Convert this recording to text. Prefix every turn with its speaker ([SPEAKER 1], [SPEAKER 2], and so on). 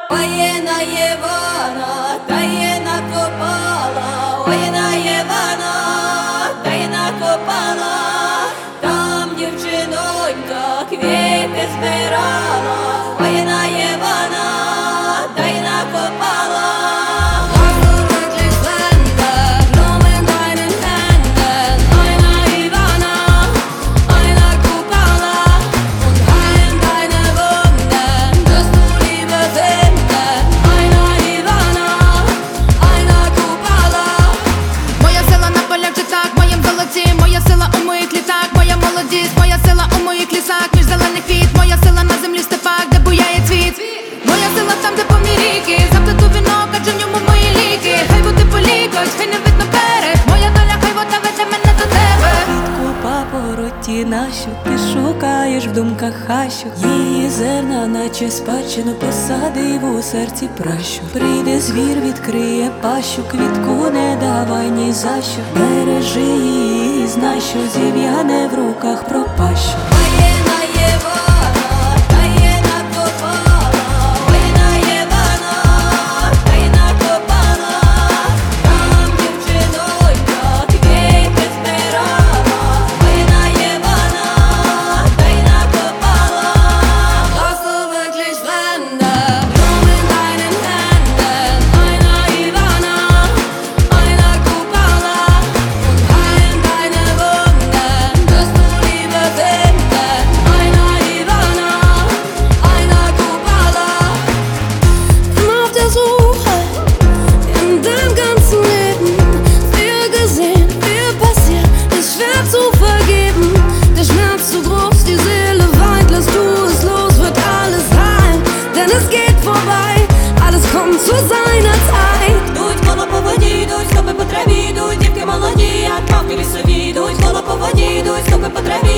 [SPEAKER 1] Воєна Євана, таєна копала, воєна Євана, таєна копала, там дівчинонька квіти збирала, воєна Євана, таєна копала.
[SPEAKER 2] Моя сила у моїх літах, моя молодість, моя сила у моїх лісах, між зелених квіт, моя сила на землі степах, де буяє цвіт. Моя сила там, де повні ріки, заплету вінок, адже в ньому мої ліки. Хай води полікоть, хай не видно берег, моя доля, хай вода веде мене до тебе.
[SPEAKER 3] Квітку папороті нашу ти шукаєш в думках хащу. Її зерна, наче спадщину, посадив у серці пращу. Прийде звір, відкриє пащу, квітку не давай ні за що. Бережи її, знай, що зів'яне в руках пропащу.
[SPEAKER 1] Воєна Євана, таєна копала, воєна Євана, таєна копала, там дівчинонька квіти збирала, воєна Євана, таєна копала.
[SPEAKER 2] Hast du wirklich Fremde, nur in deinen Händen, einer Ivana, einer Kupala, und heilen deine Wunden, wirst du Liebe finden, einer Ivana, einer Kupala. Immer auf der Suche, in deinem ganzen Leben, viel gesehen, viel passiert, ist schwer zu vergeben, der Schmerz zu groß, die Seele weint, lass du es los, wird alles heil, denn es geht vorbei, alles kommt zu seiner Zeit.
[SPEAKER 1] Йдуть коло по воді, йдуть, стопи по траві, йдуть, дівки молоді, як мавки лісові, йдуть коло по воді, йдуть, стопи по траві.